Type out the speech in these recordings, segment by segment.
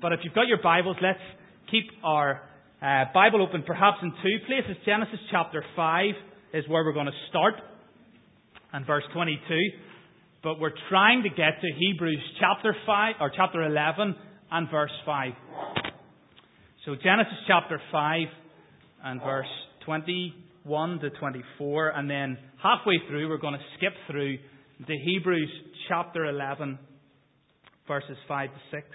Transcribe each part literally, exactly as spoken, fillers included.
But if you've got your Bibles, let's keep our uh, Bible open perhaps in two places. Genesis chapter five is where we're going to start, and verse twenty-two. But we're trying to get to Hebrews chapter five, or chapter eleven, and verse five. So Genesis chapter five and verse twenty-one to twenty-four, and then halfway through we're going to skip through to Hebrews chapter eleven, verses five to six.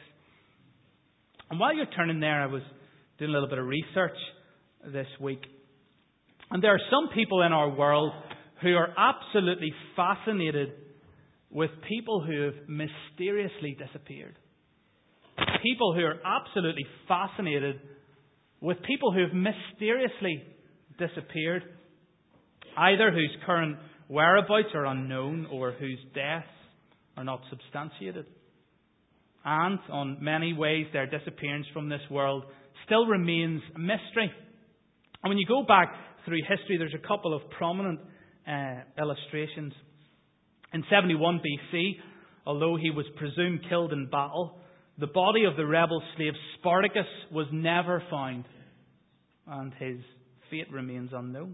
And while you're turning there, I was doing a little bit of research this week. And there are some people in our world who are absolutely fascinated with people who have mysteriously disappeared. People who are absolutely fascinated with people who have mysteriously disappeared, either whose current whereabouts are unknown or whose deaths are not substantiated. And on many ways, their disappearance from this world still remains a mystery. And when you go back through history, there's a couple of prominent uh, illustrations. In seventy-one B C, although he was presumed killed in battle, the body of the rebel slave Spartacus was never found, and his fate remains unknown.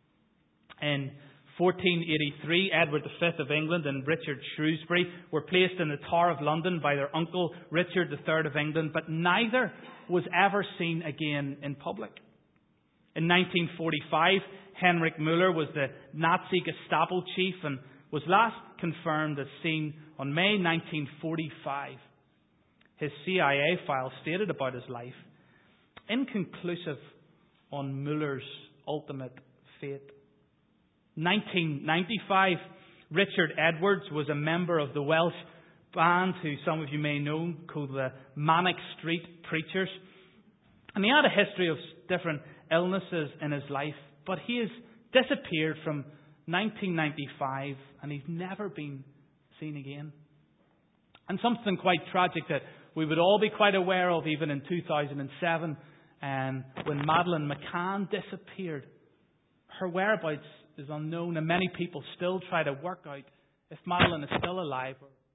In fourteen eighty-three, Edward the Fifth of England and Richard Shrewsbury were placed in the Tower of London by their uncle Richard the Third of England, but neither was ever seen again in public. In nineteen forty-five, Heinrich Müller was the Nazi Gestapo chief and was last confirmed as seen on May nineteen forty-five. His C I A file stated about his life, inconclusive on Müller's ultimate fate. nineteen ninety-five, Richard Edwards was a member of the Welsh band who some of you may know called the Manic Street Preachers. And he had a history of different illnesses in his life, but he has disappeared from nineteen ninety-five and he's never been seen again. And something quite tragic that we would all be quite aware of even in two thousand seven, um, when Madeleine McCann disappeared. Her whereabouts is unknown, and many people still try to work out if Madeleine is still alive.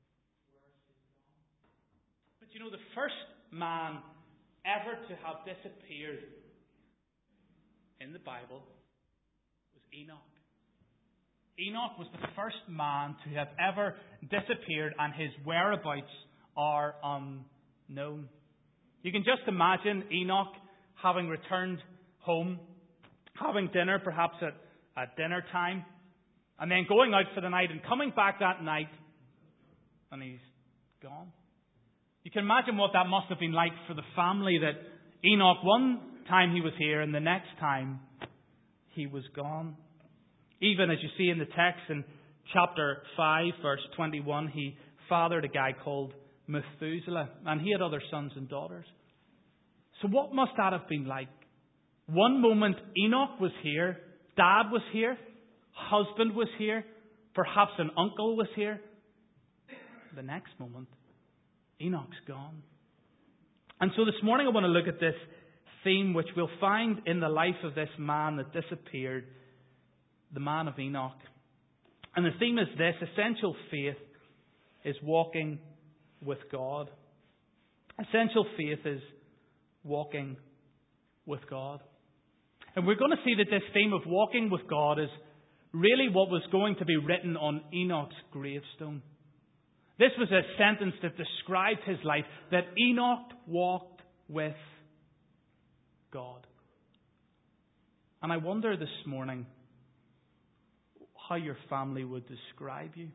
But you know, the first man ever to have disappeared in the Bible was Enoch. Enoch was the first man to have ever disappeared, and his whereabouts are unknown. You can just imagine Enoch having returned home, having dinner perhaps at, at dinner time, and then going out for the night and coming back that night, and he's gone. You can imagine what that must have been like for the family, that Enoch, one time he was here and the next time he was gone. Even as you see in the text in chapter five, verse twenty-one, he fathered a guy called Methuselah, and he had other sons and daughters. So what must that have been like? One moment Enoch was here, Dad was here, husband was here, perhaps an uncle was here. The next moment, Enoch's gone. And so this morning I want to look at this theme which we'll find in the life of this man that disappeared, the man of Enoch. And the theme is this: essential faith is walking with God. Essential faith is walking with God. And we're going to see that this theme of walking with God is really what was going to be written on Enoch's gravestone. This was a sentence that described his life, that Enoch walked with God. And I wonder this morning how your family would describe you.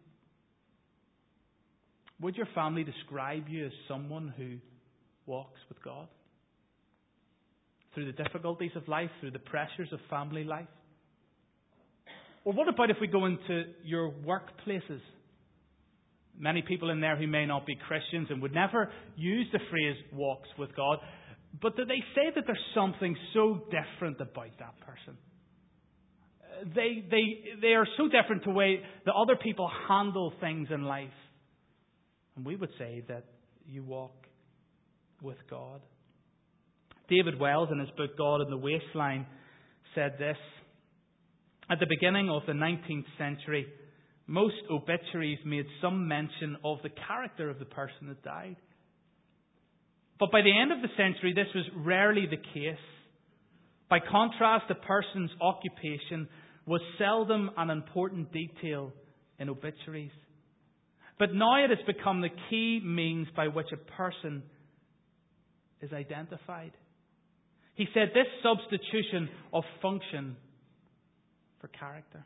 Would your family describe you as someone who walks with God? Through the difficulties of life, through the pressures of family life? Or what about if we go into your workplaces? Many people in there who may not be Christians and would never use the phrase walks with God, but do they say that there's something so different about that person? They, they, they are so different to the way that other people handle things in life. And we would say that you walk with God. David Wells, in his book God in the Wasteland, said this: at the beginning of the nineteenth century, most obituaries made some mention of the character of the person that died. But by the end of the century, this was rarely the case. By contrast, a person's occupation was seldom an important detail in obituaries. But now it has become the key means by which a person is identified. He said this substitution of function for character.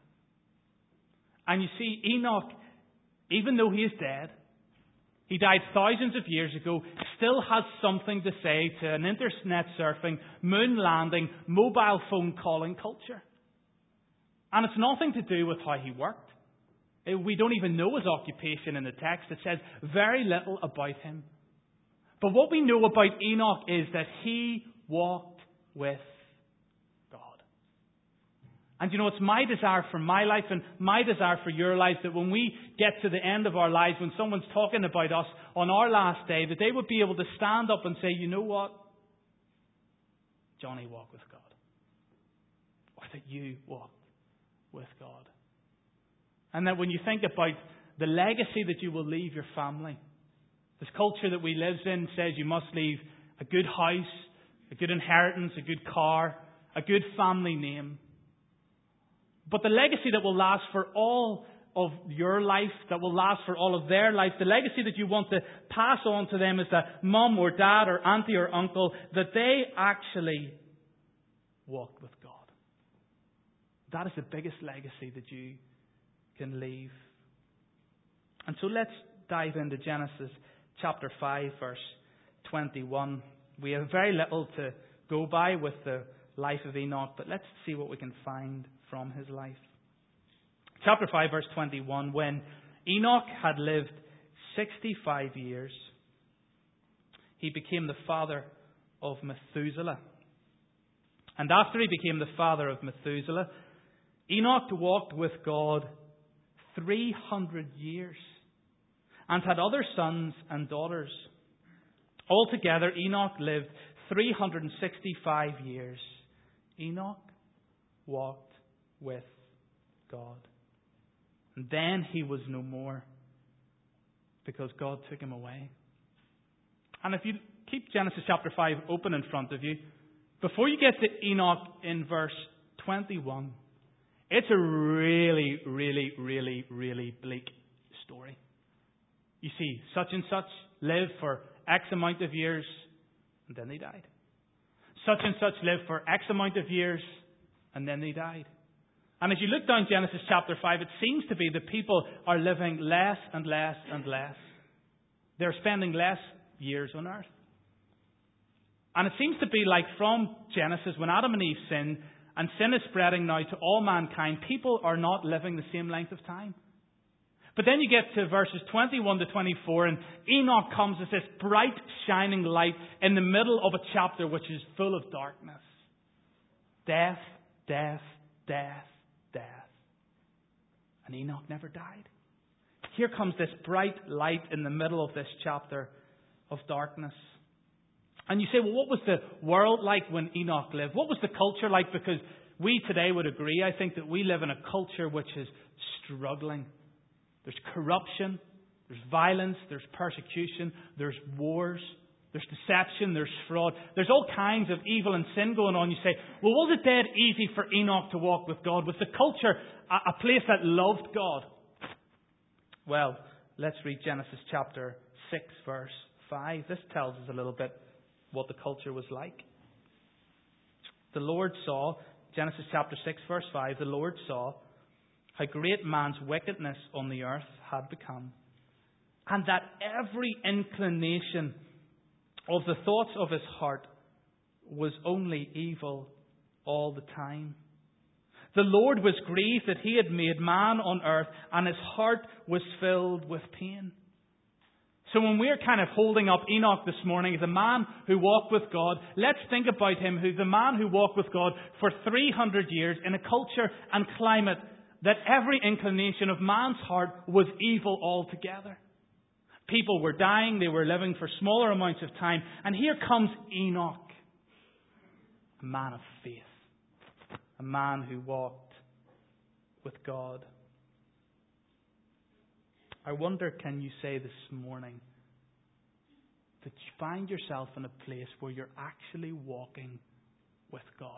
And you see, Enoch, even though he is dead, he died thousands of years ago, still has something to say to an internet surfing, moon landing, mobile phone calling culture. And it's nothing to do with how he worked. We don't even know his occupation in the text. It says very little about him. But what we know about Enoch is that he walked with God. And you know, it's my desire for my life and my desire for your life that when we get to the end of our lives, when someone's talking about us on our last day, that they would be able to stand up and say, you know what? Johnny walked with God. Or that you walked with God. And that when you think about the legacy that you will leave your family, this culture that we live in says you must leave a good house, a good inheritance, a good car, a good family name. But the legacy that will last for all of your life, that will last for all of their life, the legacy that you want to pass on to them is that mum or dad or auntie or uncle, that they actually walked with God. That is the biggest legacy that you can leave. And so let's dive into Genesis chapter five, verse twenty-one. We have very little to go by with the life of Enoch, but let's see what we can find from his life. Chapter five, verse twenty-one. When Enoch had lived sixty-five years, he became the father of Methuselah. And after he became the father of Methuselah, Enoch walked with God three hundred years and had other sons and daughters. Altogether, Enoch lived three hundred sixty-five years. Enoch walked with God. And then he was no more because God took him away. And if you keep Genesis chapter five open in front of you, before you get to Enoch in verse twenty-one, it's a really, really, really, really bleak story. You see, such and such lived for X amount of years, and then they died. Such and such lived for X amount of years, and then they died. And as you look down Genesis chapter five, it seems to be that people are living less and less and less. They're spending less years on earth. And it seems to be like from Genesis, when Adam and Eve sinned, and sin is spreading now to all mankind, people are not living the same length of time. But then you get to verses twenty-one to twenty-four, and Enoch comes as this bright, shining light in the middle of a chapter which is full of darkness. Death, death, death, death. And Enoch never died. Here comes this bright light in the middle of this chapter of darkness. And you say, well, what was the world like when Enoch lived? What was the culture like? Because we today would agree, I think, that we live in a culture which is struggling. There's corruption, there's violence, there's persecution, there's wars, there's deception, there's fraud. There's all kinds of evil and sin going on. You say, well, was it dead easy for Enoch to walk with God? Was the culture a, a place that loved God? Well, let's read Genesis chapter six, verse five. This tells us a little bit what the culture was like. The Lord saw, Genesis chapter six, verse five, the Lord saw how great man's wickedness on the earth had become, and that every inclination of the thoughts of his heart was only evil all the time. The Lord was grieved that he had made man on earth, and his heart was filled with pain. So when we're kind of holding up Enoch this morning as a man who walked with God, let's think about him, who's a man who walked with God for three hundred years in a culture and climate that every inclination of man's heart was evil altogether. People were dying, they were living for smaller amounts of time, and here comes Enoch, a man of faith, a man who walked with God. I wonder, can you say this morning to find yourself in a place where you're actually walking with God.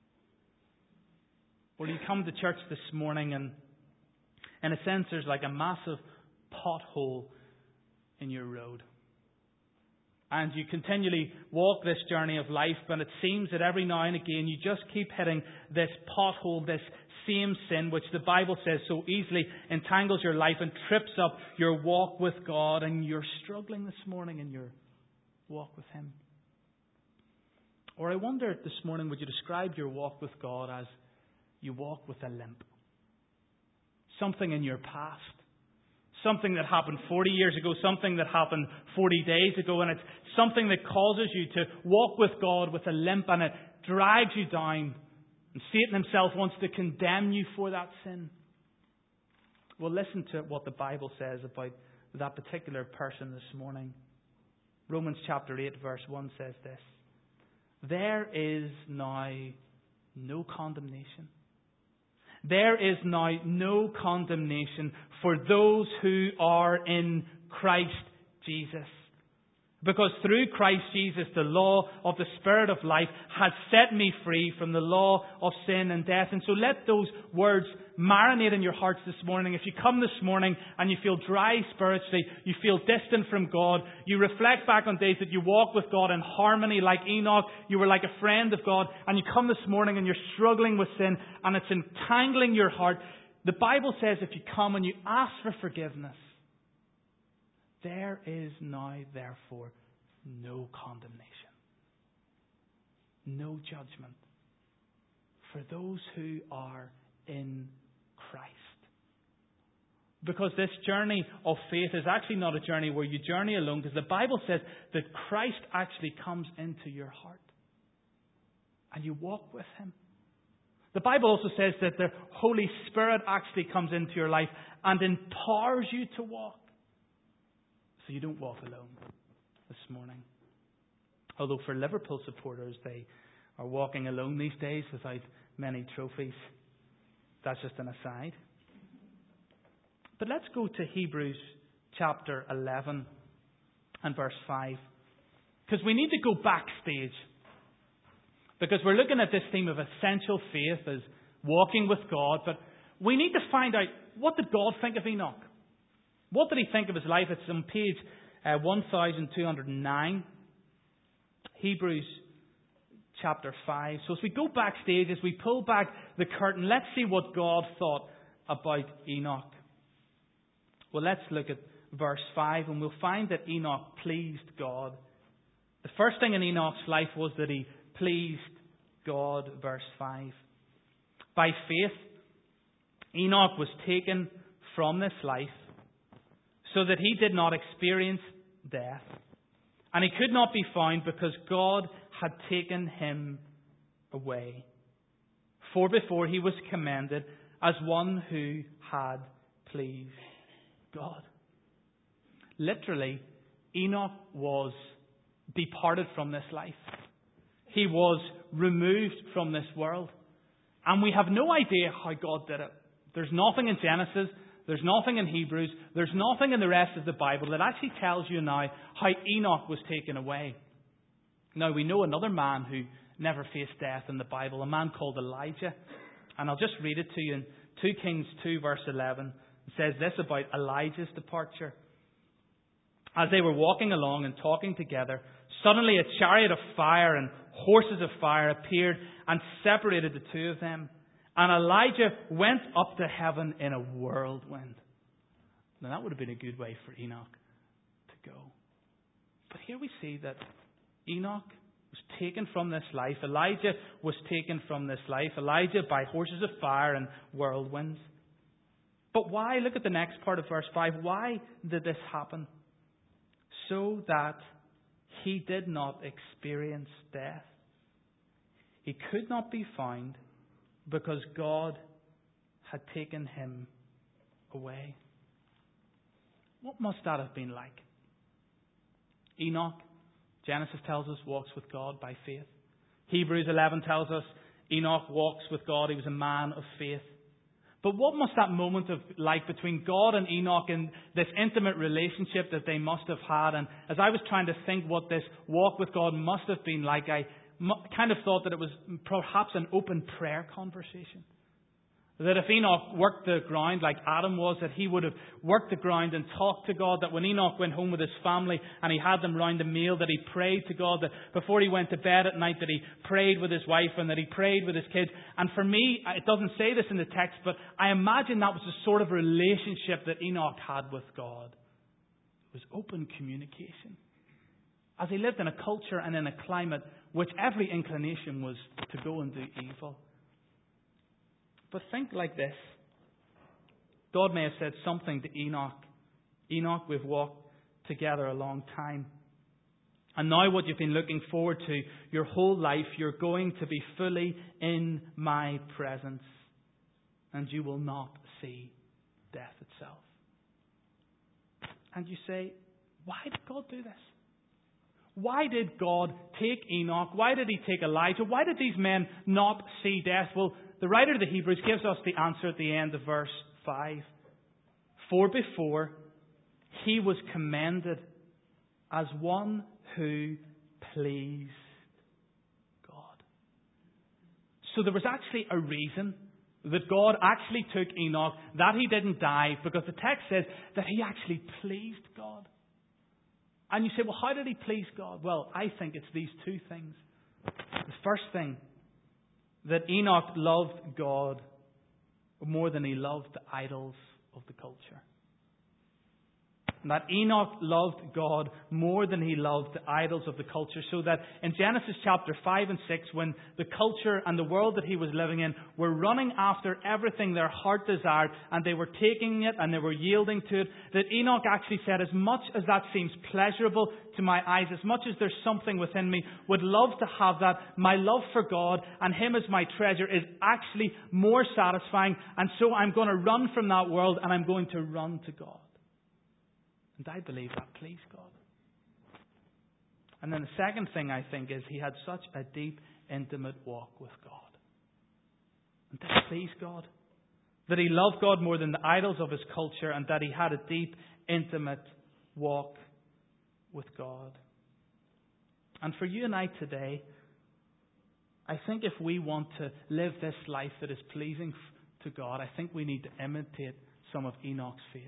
Or you come to church this morning and in a sense there's like a massive pothole in your road. And you continually walk this journey of life, but it seems that every now and again you just keep hitting this pothole, this same sin, which the Bible says so easily entangles your life and trips up your walk with God, and you're struggling this morning in your walk with Him. Or I wonder this morning, would you describe your walk with God as you walk with a limp? Something in your past. Something that happened forty years ago, something that happened forty days ago, and it's something that causes you to walk with God with a limp, and it drags you down. And Satan himself wants to condemn you for that sin. Well, listen to what the Bible says about that particular person this morning. Romans chapter eight verse one says this: there is now no condemnation. There is now no condemnation for those who are in Christ Jesus. Because through Christ Jesus, the law of the Spirit of life has set me free from the law of sin and death. And so let those words marinate in your hearts this morning. If you come this morning and you feel dry spiritually, you feel distant from God, you reflect back on days that you walk with God in harmony like Enoch, you were like a friend of God, and you come this morning and you're struggling with sin and it's entangling your heart, the Bible says if you come and you ask for forgiveness, there is now, therefore, no condemnation, no judgment for those who are in Christ. Because this journey of faith is actually not a journey where you journey alone, because the Bible says that Christ actually comes into your heart and you walk with Him. The Bible also says that the Holy Spirit actually comes into your life and empowers you to walk. So you don't walk alone this morning. Although for Liverpool supporters, they are walking alone these days without many trophies. That's just an aside. But let's go to Hebrews chapter eleven and verse five. Because we need to go backstage. Because we're looking at this theme of essential faith as walking with God. But we need to find out, what did God think of Enoch? What did He think of his life? It's on page uh, one thousand two hundred nine, Hebrews chapter five. So as we go backstage, as we pull back the curtain, let's see what God thought about Enoch. Well, let's look at verse five, and we'll find that Enoch pleased God. The first thing in Enoch's life was that he pleased God, verse five. By faith, Enoch was taken from this life, so that he did not experience death. And he could not be found because God had taken him away. For before he was commended as one who had pleased God. Literally, Enoch was departed from this life. He was removed from this world. And we have no idea how God did it. There's nothing in Genesis. There's nothing in Hebrews, there's nothing in the rest of the Bible that actually tells you now how Enoch was taken away. Now, we know another man who never faced death in the Bible, a man called Elijah. And I'll just read it to you in two Kings two verse eleven. It says this about Elijah's departure. As they were walking along and talking together, suddenly a chariot of fire and horses of fire appeared and separated the two of them. And Elijah went up to heaven in a whirlwind. Now that would have been a good way for Enoch to go. But here we see that Enoch was taken from this life. Elijah was taken from this life. Elijah by horses of fire and whirlwinds. But why? Look at the next part of verse five. Why did this happen? So that he did not experience death. He could not be found because God had taken him away. What must that have been like? Enoch, Genesis tells us, walks with God by faith. Hebrews eleven tells us Enoch walks with God. He was a man of faith. But what must that moment have like between God and Enoch and this intimate relationship that they must have had? And as I was trying to think what this walk with God must have been like, I kind of thought that it was perhaps an open prayer conversation. That if Enoch worked the ground like Adam was, that he would have worked the ground and talked to God, that when Enoch went home with his family and he had them round a meal, that he prayed to God, that before he went to bed at night, that he prayed with his wife and that he prayed with his kids. And for me, it doesn't say this in the text, but I imagine that was the sort of relationship that Enoch had with God. It was open communication. As he lived in a culture and in a climate which every inclination was to go and do evil. But think like this. God may have said something to Enoch. Enoch, we've walked together a long time. And now what you've been looking forward to your whole life, you're going to be fully in my presence. And you will not see death itself. And you say, why did God do this? Why did God take Enoch? Why did he take Elijah? Why did these men not see death? Well, the writer of the Hebrews gives us the answer at the end of verse five. For before he was commended as one who pleased God. So there was actually a reason that God actually took Enoch, that he didn't die, because the text says that he actually pleased God. And you say, well, how did he please God? Well, I think it's these two things. The first thing, that Enoch loved God more than he loved the idols of the culture. And that Enoch loved God more than he loved the idols of the culture. So that in Genesis chapter five and six, when the culture and the world that he was living in were running after everything their heart desired, and they were taking it and they were yielding to it, that Enoch actually said, as much as that seems pleasurable to my eyes, as much as there's something within me, would love to have that, my love for God and him as my treasure is actually more satisfying. And so I'm going to run from that world and I'm going to run to God. And I believe that pleased God. And then the second thing I think is he had such a deep, intimate walk with God. And that pleased God. That he loved God more than the idols of his culture, and that he had a deep, intimate walk with God. And for you and I today, I think if we want to live this life that is pleasing to God, I think we need to imitate some of Enoch's faith.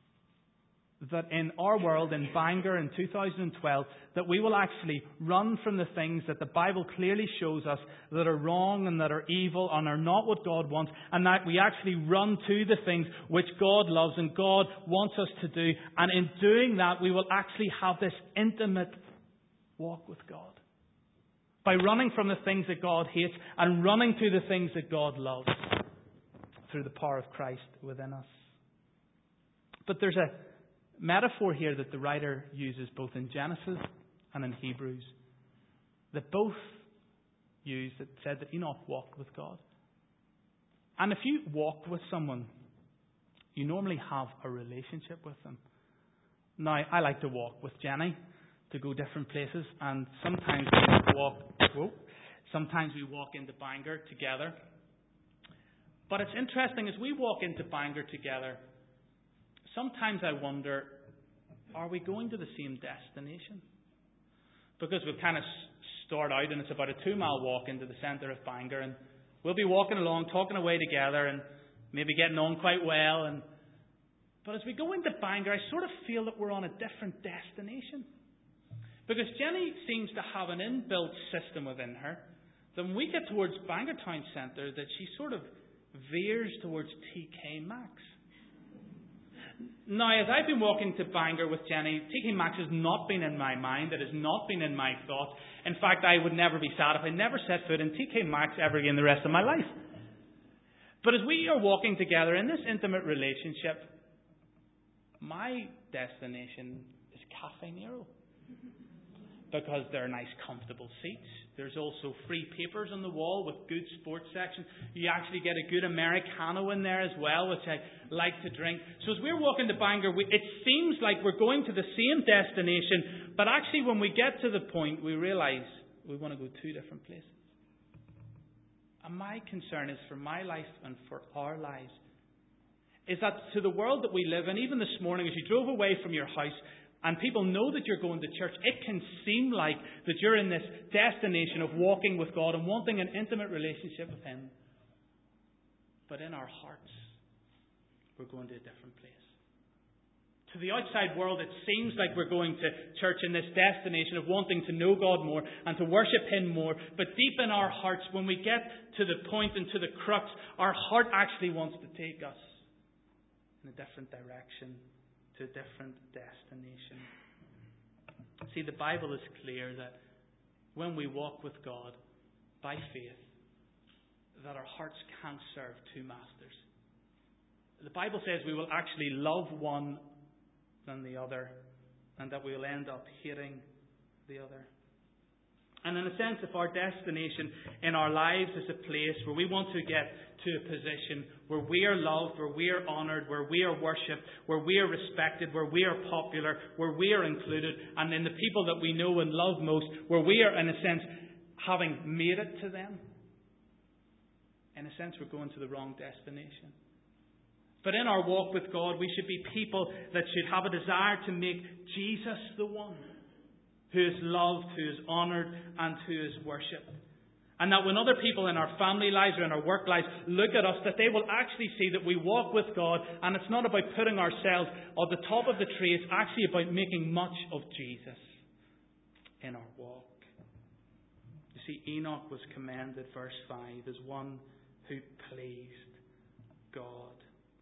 That in our world, in Bangor in two thousand twelve, that we will actually run from the things that the Bible clearly shows us that are wrong and that are evil and are not what God wants, and that we actually run to the things which God loves and God wants us to do. And in doing that, we will actually have this intimate walk with God. By running from the things that God hates and running to the things that God loves through the power of Christ within us. But there's a metaphor here that the writer uses both in Genesis and in Hebrews, that both use, that said that Enoch walked with God. And if you walk with someone, you normally have a relationship with them. Now, I like to walk with Jenny to go different places, and sometimes we walk, whoa, sometimes we walk into Bangor together. But it's interesting, as we walk into Bangor together, sometimes I wonder, are we going to the same destination? Because we kind of start out and it's about a two mile walk into the centre of Bangor, and we'll be walking along, talking away together and maybe getting on quite well. And But as we go into Bangor, I sort of feel that we're on a different destination. Because Jenny seems to have an inbuilt system within her that when we get towards Bangor Town Centre, that she sort of veers towards T K Maxx. Now, as I've been walking to Bangor with Jenny, T K Maxx has not been in my mind. It has not been in my thoughts. In fact, I would never be sad if I never set foot in T K Maxx ever again the rest of my life. But as we are walking together in this intimate relationship, my destination is Cafe Nero. Because there are nice, comfortable seats. There's also free papers on the wall with good sports section. You actually get a good Americano in there as well, which I like to drink. So as we're walking to Bangor, we, it seems like we're going to the same destination, but actually when we get to the point, we realise we want to go two different places. And my concern is for my life and for our lives is that to the world that we live in, even this morning as you drove away from your house and people know that you're going to church, it can seem like that you're in this destination of walking with God and wanting an intimate relationship with Him. But in our hearts, we're going to a different place. To the outside world, it seems like we're going to church in this destination of wanting to know God more and to worship Him more. But deep in our hearts, when we get to the point and to the crux, our heart actually wants to take us in a different direction, to a different destination. See, the Bible is clear that when we walk with God by faith, that our hearts can't serve two masters. The Bible says we will actually love one than the other, and that we will end up hating the other. And in a sense, if our destination in our lives is a place where we want to get to a position where we are loved, where we are honoured, where we are worshipped, where we are respected, where we are popular, where we are included, and in the people that we know and love most, where we are, in a sense, having made it to them, in a sense, we're going to the wrong destination. But in our walk with God, we should be people that should have a desire to make Jesus the one who is loved, who is honoured, and who is worshipped. And that when other people in our family lives or in our work lives look at us, that they will actually see that we walk with God, and it's not about putting ourselves at the top of the tree, it's actually about making much of Jesus in our walk. You see, Enoch was commended, verse five, as one who pleased God.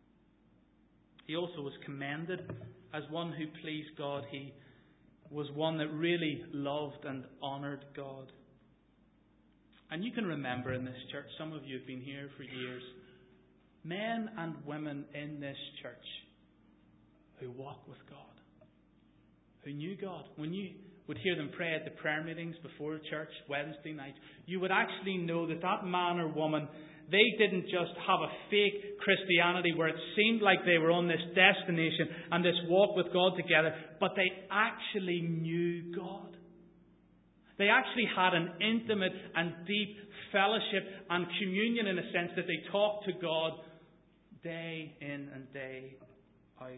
He also was commended as one who pleased God. He was one that really loved and honoured God. And you can remember in this church, some of you have been here for years, men and women in this church who walk with God, who knew God. When you would hear them pray at the prayer meetings before church, Wednesday night, you would actually know that that man or woman, they didn't just have a fake Christianity where it seemed like they were on this destination and this walk with God together, but they actually knew God. They actually had an intimate and deep fellowship and communion, in a sense, that they talked to God day in and day out.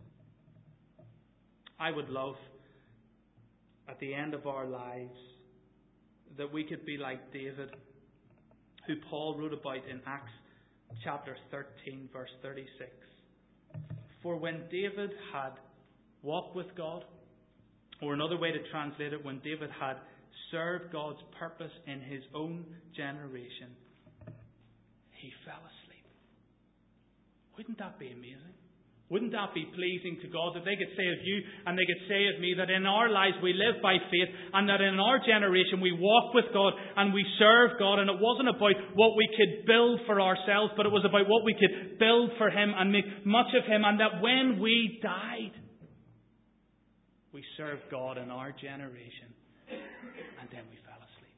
I would love, at the end of our lives, that we could be like David, who Paul wrote about in Acts chapter thirteen, verse thirty-six. For when David had walked with God, or another way to translate it, when David had served God's purpose in his own generation, he fell asleep. Wouldn't that be amazing? Wouldn't that be pleasing to God, that they could say of you and they could say of me that in our lives we live by faith, and that in our generation we walk with God and we serve God, and it wasn't about what we could build for ourselves, but it was about what we could build for Him and make much of Him, and that when we died, we served God in our generation, and then we fell asleep.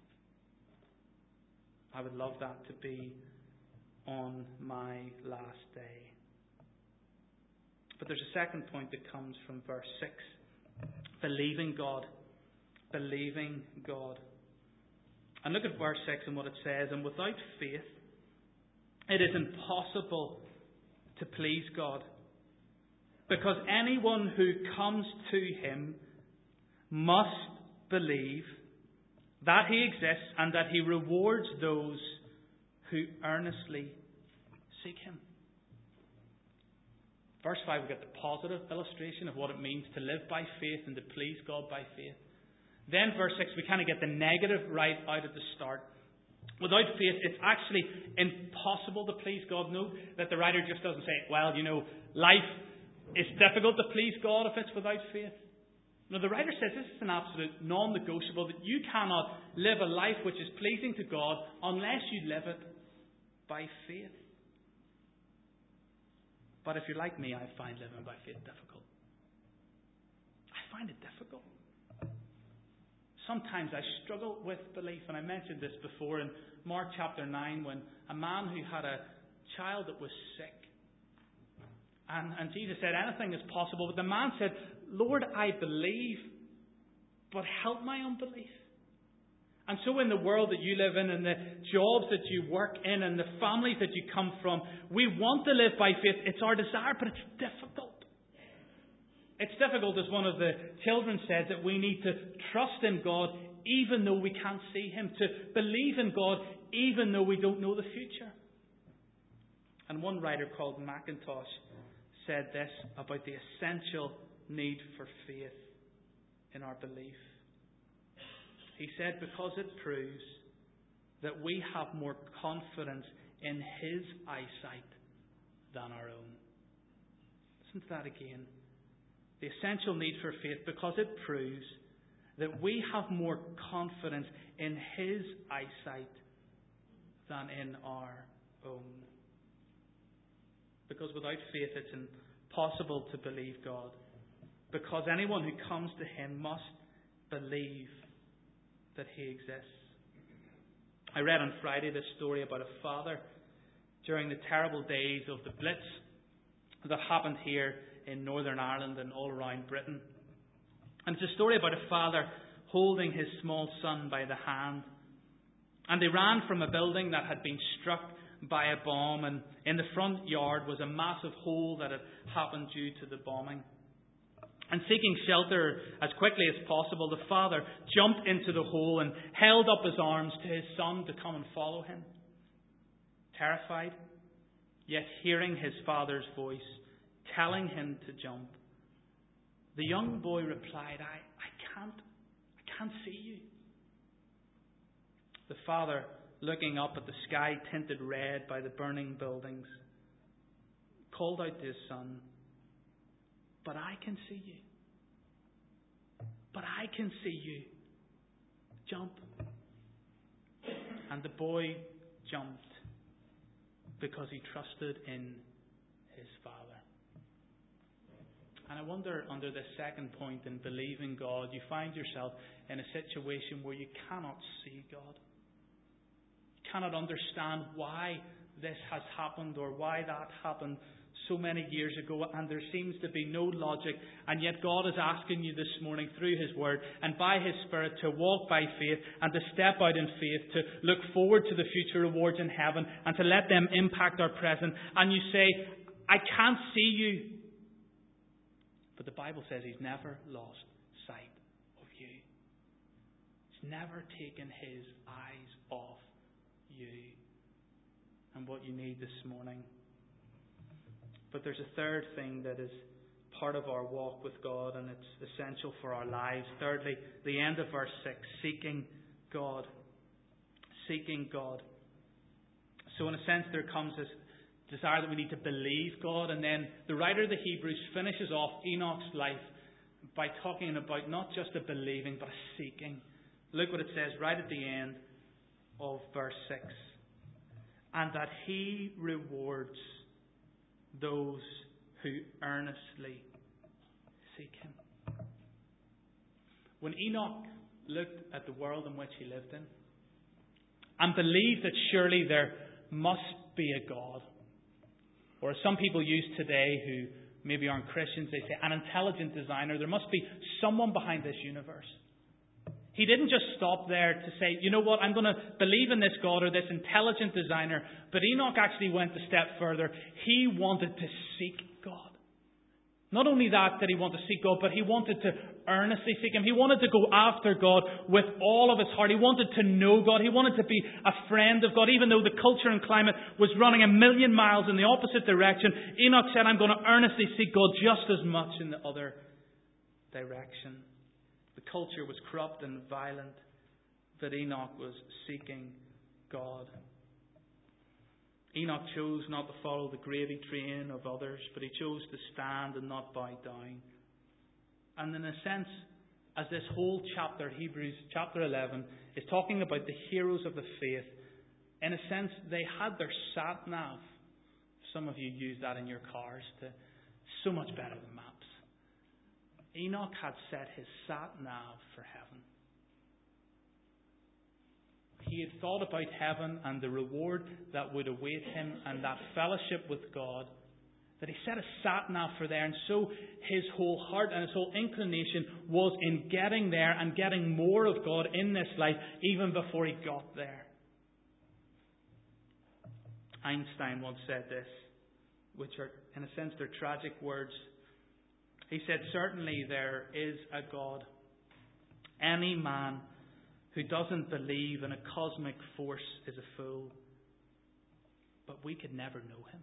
I would love that to be on my last day. But there's a second point that comes from verse six. Believing God. Believing God. And look at verse six and what it says. And without faith, it is impossible to please God. Because anyone who comes to Him must believe that He exists and that He rewards those who earnestly seek Him. Verse five, we get the positive illustration of what it means to live by faith and to please God by faith. Then verse six, we kind of get the negative right out at the start. Without faith, it's actually impossible to please God. Note that the writer just doesn't say, well, you know, life is difficult to please God if it's without faith. No, the writer says this is an absolute non-negotiable, that you cannot live a life which is pleasing to God unless you live it by faith. But if you're like me, I find living by faith difficult. I find it difficult. Sometimes I struggle with belief, and I mentioned this before in Mark chapter nine, when a man who had a child that was sick, and, and Jesus said anything is possible, but the man said, Lord, I believe, but help my unbelief. And so in the world that you live in, and the jobs that you work in, and the families that you come from, we want to live by faith. It's our desire, but it's difficult. It's difficult, as one of the children said, that we need to trust in God even though we can't see Him, to believe in God even though we don't know the future. And one writer called Mackintosh said this about the essential need for faith in our belief. He said, because it proves that we have more confidence in His eyesight than our own. Listen to that again. The essential need for faith, because it proves that we have more confidence in His eyesight than in our own. Because without faith it's impossible to believe God. Because anyone who comes to Him must believe that He exists. I read on Friday this story about a father during the terrible days of the Blitz that happened here in Northern Ireland and all around Britain. And it's a story about a father holding his small son by the hand. And they ran from a building that had been struck by a bomb, and in the front yard was a massive hole that had happened due to the bombing. And seeking shelter as quickly as possible, the father jumped into the hole and held up his arms to his son to come and follow him. Terrified, yet hearing his father's voice telling him to jump, the young boy replied, I, I can't, I can't see you. The father, looking up at the sky tinted red by the burning buildings, called out to his son, but I can see you. But I can see you. Jump. And the boy jumped because he trusted in his father. And I wonder, under this second point in believing God, you find yourself in a situation where you cannot see God. You cannot understand why this has happened or why that happened so many years ago, and there seems to be no logic, and yet God is asking you this morning through His Word and by His Spirit to walk by faith and to step out in faith, to look forward to the future rewards in heaven and to let them impact our present. And you say, I can't see you. But the Bible says He's never lost sight of you. He's never taken His eyes off you and what you need this morning. But there's a third thing that is part of our walk with God, and it's essential for our lives. Thirdly, the end of verse six, seeking God. Seeking God. So in a sense there comes this desire that we need to believe God, and then the writer of the Hebrews finishes off Enoch's life by talking about not just a believing but a seeking. Look what it says right at the end of verse six. And that He rewards those who earnestly seek Him. When Enoch looked at the world in which he lived in and believed that surely there must be a God, or as some people use today who maybe aren't Christians, they say an intelligent designer, there must be someone behind this universe. He didn't just stop there to say, you know what, I'm going to believe in this God or this intelligent designer. But Enoch actually went a step further. He wanted to seek God. Not only that did he want to seek God, but he wanted to earnestly seek Him. He wanted to go after God with all of his heart. He wanted to know God. He wanted to be a friend of God. Even though the culture and climate was running a million miles in the opposite direction, Enoch said, I'm going to earnestly seek God just as much in the other direction. The culture was corrupt and violent, but Enoch was seeking God. Enoch chose not to follow the gravy train of others, but he chose to stand and not bow down. And in a sense, as this whole chapter, Hebrews chapter eleven, is talking about the heroes of the faith, in a sense, they had their sat-nav. Some of you use that in your cars. To so much better than maps. Enoch had set his sat-nav for heaven. He had thought about heaven and the reward that would await him and that fellowship with God that he set a sat-nav for there, and so his whole heart and his whole inclination was in getting there and getting more of God in this life even before he got there. Einstein once said this, which are, in a sense, they're tragic words. He said, "Certainly there is a God. Any man who doesn't believe in a cosmic force is a fool. But we could never know him."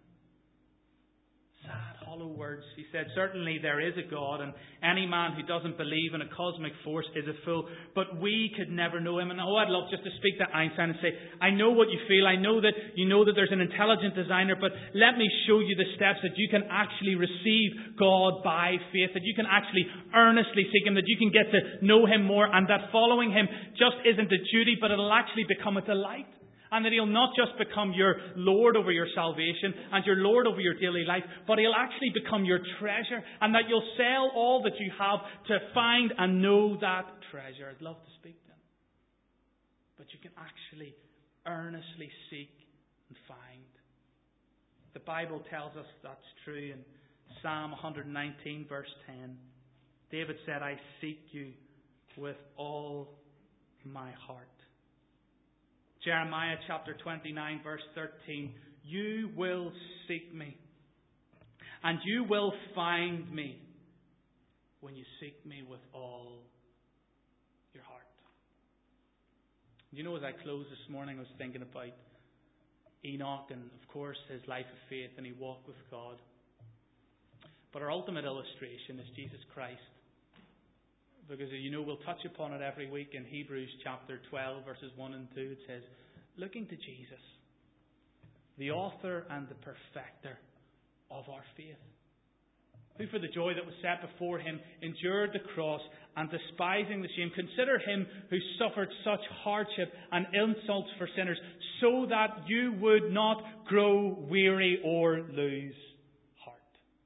Sad, hollow words. He said, "Certainly there is a God, and any man who doesn't believe in a cosmic force is a fool, but we could never know him." And oh, I'd love just to speak to Einstein and say, I know what you feel. I know that you know that there's an intelligent designer, but let me show you the steps that you can actually receive God by faith, that you can actually earnestly seek him, that you can get to know him more, and that following him just isn't a duty, but it'll actually become a delight. And that he'll not just become your Lord over your salvation and your Lord over your daily life, but he'll actually become your treasure, and that you'll sell all that you have to find and know that treasure. I'd love to speak to him. But you can actually earnestly seek and find. The Bible tells us that's true in Psalm one nineteen verse ten. David said, "I seek you with all my heart." Jeremiah chapter twenty-nine verse thirteen. "You will seek me, and you will find me when you seek me with all your heart." You know, as I closed this morning, I was thinking about Enoch and, of course, his life of faith, and he walked with God. But our ultimate illustration is Jesus Christ. Because, you know, we'll touch upon it every week in Hebrews chapter twelve, verses one and two. It says, "Looking to Jesus, the author and the perfecter of our faith, who for the joy that was set before him endured the cross, and despising the shame, consider him who suffered such hardship and insults for sinners, so that you would not grow weary or lose heart."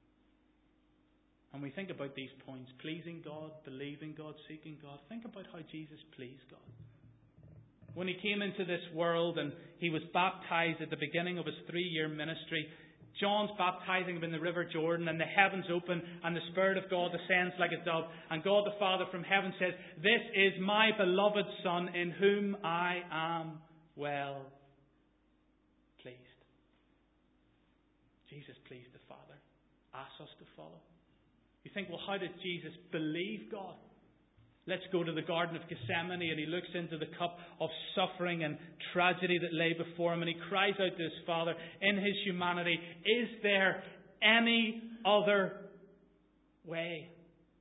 And we think about these points: pleasing God, believing God, seeking God. Think about how Jesus pleased God. When he came into this world and he was baptized at the beginning of his three-year ministry, John's baptizing him in the River Jordan, and the heavens open, and the Spirit of God descends like a dove, and God the Father from heaven says, "This is my beloved Son, in whom I am well pleased." Jesus pleased the Father. Asks us to follow. You think, well, how did Jesus believe God? Let's go to the Garden of Gethsemane, and he looks into the cup of suffering and tragedy that lay before him, and he cries out to his Father in his humanity, "Is there any other way?"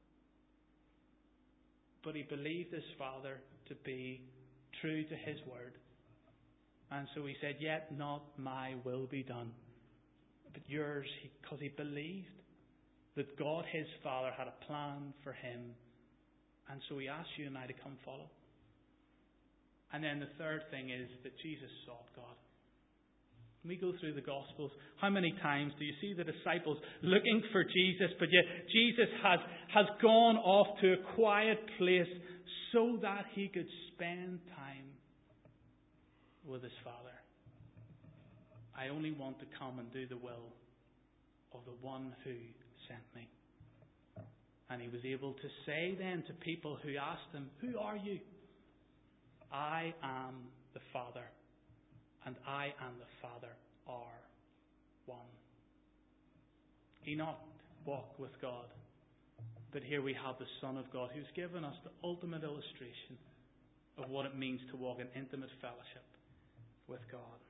But he believed his Father to be true to his word. And so he said, "Yet not my will be done, but yours," because he believed that God, his Father, had a plan for him. And so he asks you and I to come follow. And then the third thing is that Jesus sought God. When we go through the Gospels, how many times do you see the disciples looking for Jesus, but yet Jesus has, has gone off to a quiet place so that he could spend time with his Father? "I only want to come and do the will of the one who sent me." And he was able to say then to people who asked him, "Who are you?" "I am the Father, and I and the Father are one." Enoch walked with God. But here we have the Son of God, who's given us the ultimate illustration of what it means to walk in intimate fellowship with God.